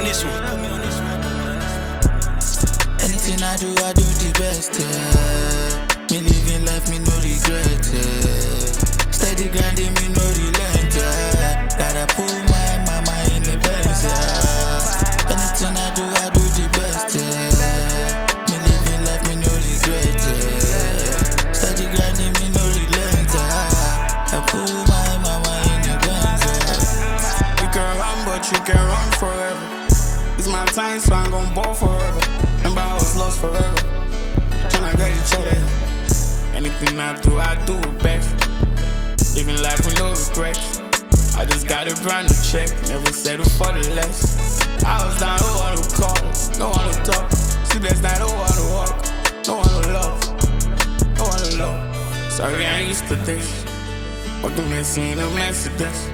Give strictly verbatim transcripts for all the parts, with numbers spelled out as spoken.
on this one. Anything I do, I do the best, yeah. Me living life, me no regret, yeah. Steady grinding, me no relent, yeah. Gotta put my mama in the best, yeah. Anything I do, I do the best, yeah. Me living life, me no regret, yeah. Steady grinding, me no relent, yeah. I put my mama in the best, yeah. You can run, but you can run forever. It's my time, so I'm gon' ball forever. Remember I was lost forever. Tryna get each other. Anything I do, I do it best. Living life with no regrets. I just got a brand new check. Never settle for the less. I was down, no one to call, no one to talk. Sleepless night, no one to walk, no one to love, no one to love. Sorry I ain't used to this. Walking messy in a mess of this.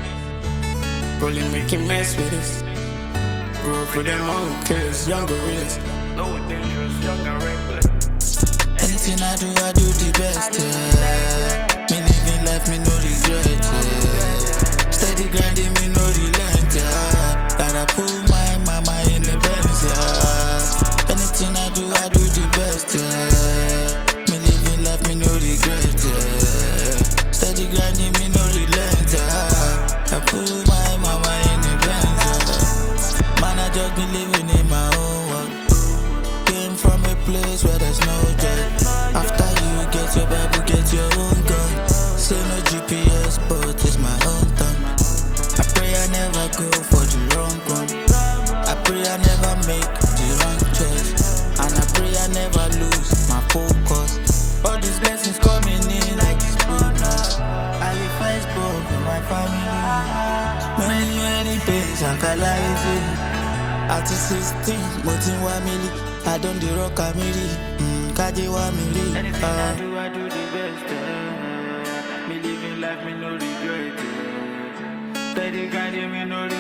Really making mess with this. Grew up with them old killers, young gorillas. Low dangerous, young and reckless. Anything I do, I do the best, yeah. Me living life, me no regret, yeah. Steady grinding, me no relent, yeah. Gotta put my mama in the best, yeah. Anything I do, I do the best, yeah. Me living life, me no regret, yeah. Steady grinding, me no relent, yeah. I put my mama in the best, yeah. Man, I just been living in my own world. Came from a place where there's no joy. After you get your Bible, get your own gun. Say no G P S, but it's my own tongue. I pray I never go for the wrong one. I pray I never make the wrong choice. And I pray I never lose my focus. All these blessings coming in like this bonus. I live Facebook with my family. Many, many days I can lie. At sixteen, motin wa mili. I don't the rock a mili. Mm, kaje wa mili. Anything I do, I do the best, yeah. Me living life, me no regret, yeah. Steady grinding, me no regret.